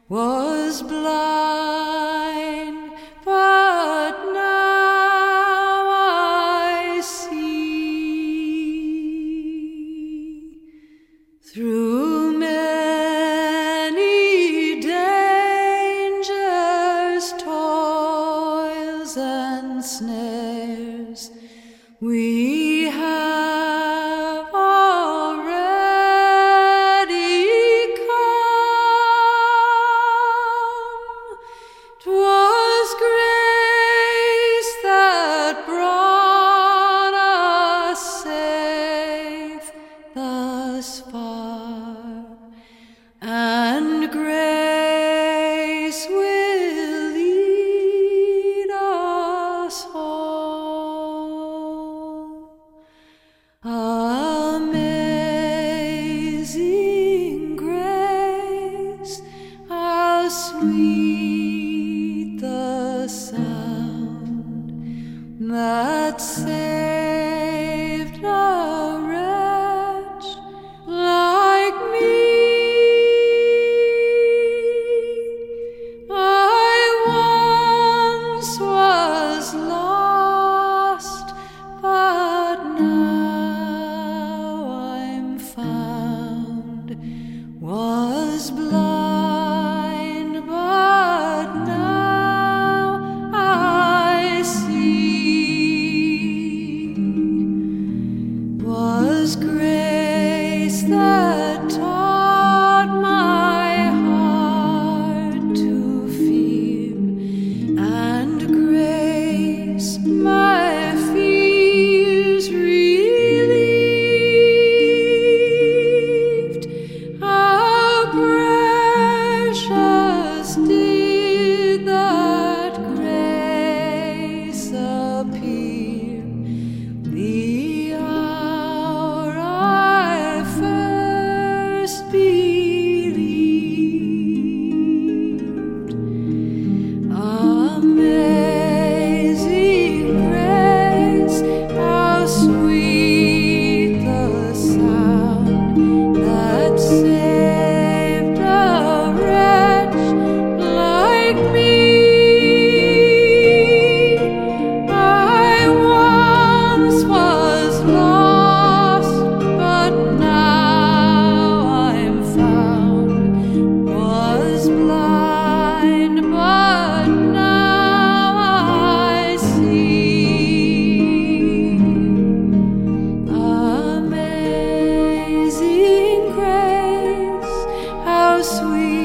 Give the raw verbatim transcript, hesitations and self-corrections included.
was blind, but now I see. Through many dangers, toils, and snares, we have already come. 'Twas grace that brought us safe thus far, and grace will lead us home. Amazing grace, how sweet the sound that saved a wretch like me. I once was lost, but now I'm found. Was blind, but now I see. Was grace that taught my heart to fear, and grace my fears relieved. How precious did that grace appear the hour I first believed. Amazing grace, how sweet the sound that saved a wretch like me. I once was lost, but now I'm found. Was blind, but now I see. Amazing grace, how sweet